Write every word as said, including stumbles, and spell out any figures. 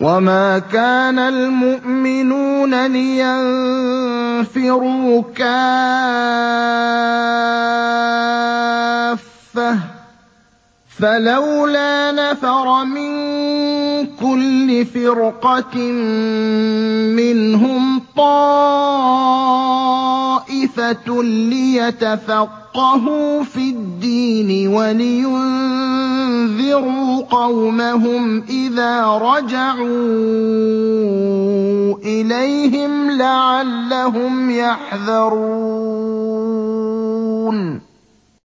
وَمَا كَانَ الْمُؤْمِنُونَ لِيَنفِرُوا كَافَّةً ۚ فَلَوْلَا نَفَرَ مِن كُلِّ فِرْقَةٍ مِّنْهُمْ طَائِفَةٌ لِّيَتَفَقَّهُوا فِي الدِّينِ وَلِيُنذِرُوا قَوْمَهُمْ إِذَا رَجَعُوا إِلَيْهِمْ لَعَلَّهُمْ يَحْذَرُونَ